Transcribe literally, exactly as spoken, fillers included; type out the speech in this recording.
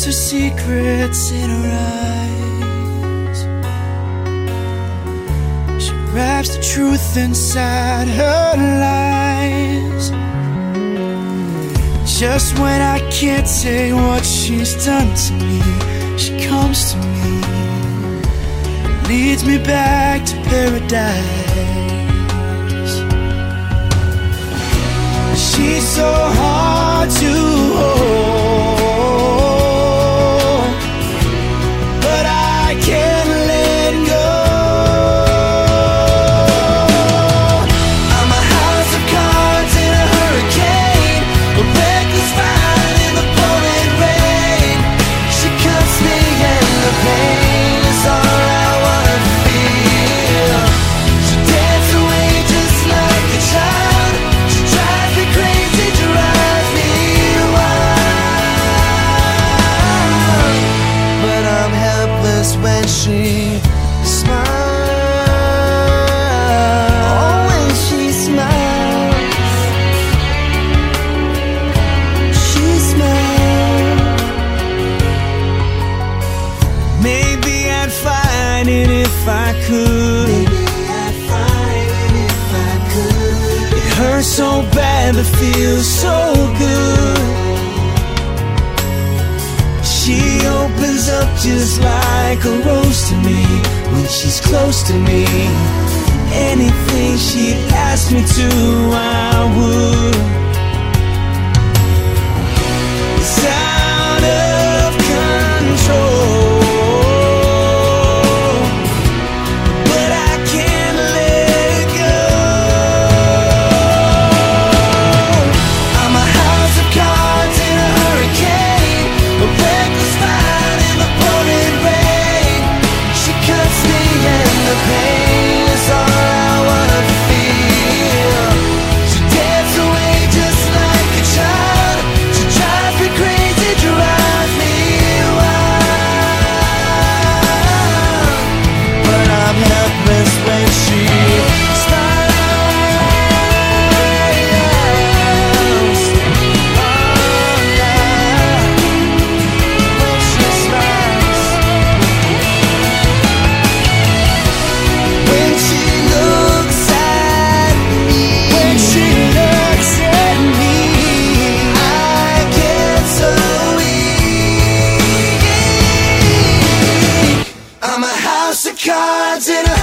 her secrets in her eyes. She wraps the truth inside her lies. Just when I can't say what she's done to me, she comes to me and leads me back to paradise. She's so hard to hold, but I can't let go. I'm a house of cards in a hurricane, a reckless fire in the pouring rain. She cuts me and the pain is all I wanna feel. She dances away just like a child. She drives me crazy, drives me wild. But I'm helpless when she smiles. Oh, when she smiles, she smiles. Maybe I'd find it if I could. Maybe I'd find it if I could. It hurts so bad but feels so good. She opens up just like a rose to me when she's close to me. Anything she'd ask me to, I would. It's out of control, but I can't let it go. I'm a house of cards in a hurricane, a reckless fire in the pouring rain. She cuts me and the pain is all I wanna feel. She dances away just like a child. She drives me crazy, drives me wild. But I'm helpless when she smiles. Oh, yeah. When she smiles, when she looks at me, when she looks at me, I get so weak. I'm a house of cards in a